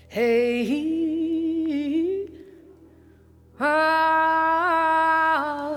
Hey, ah,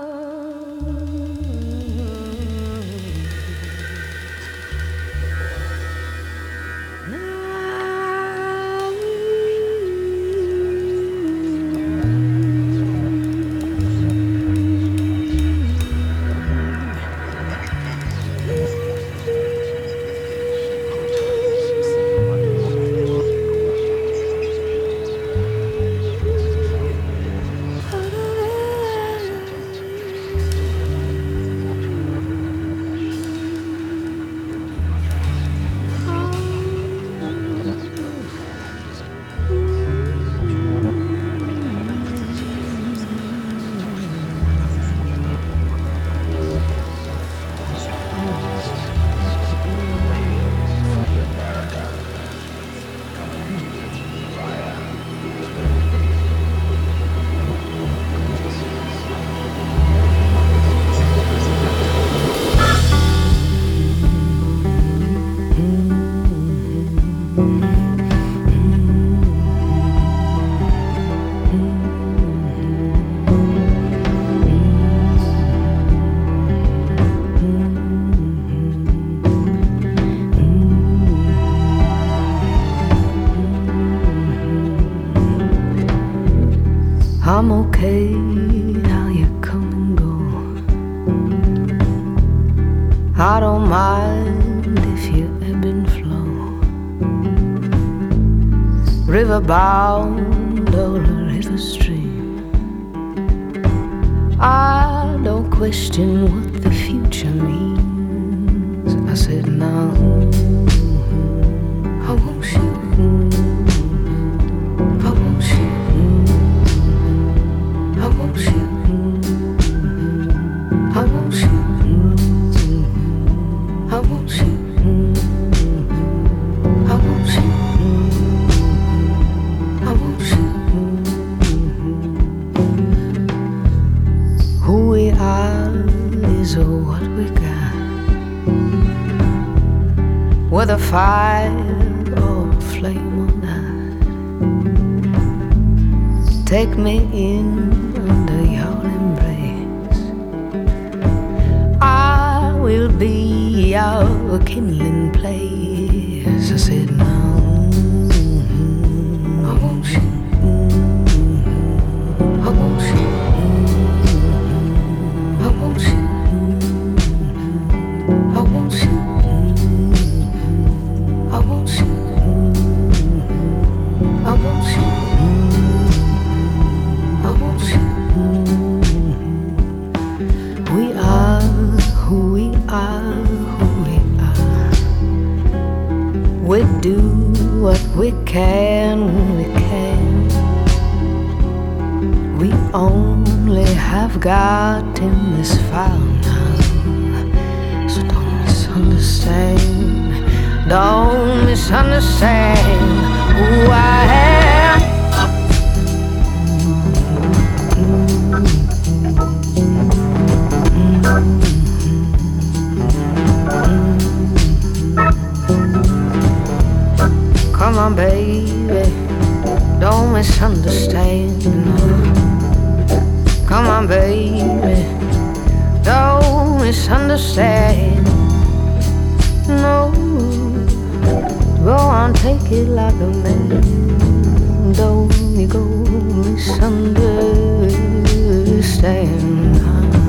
I'm okay how you come and go. I don't mind if you ebb and flow, river bound or a river stream. I don't question what the future means. I said no, I won't shoot. I won't shoot. I won't shoot. I won't shoot. I won't shoot. I won't shoot. I won't shoot. Who we are is what we got, whether fire or flame or not. Take me in under your embrace. I will be your kindling place. I said no, I won't shoot. I won't shoot. I won't shoot. I won't shoot. I won't shoot. I won't shoot. I won't shoot. We are who we are, who we are. We do what we can when we can. We only have gotten this far now, so don't misunderstand. Don't misunderstand who I am. Come on, baby, don't misunderstand. Come on, baby, don't misunderstand. No, go on, take it like a man. Don't you go misunderstand.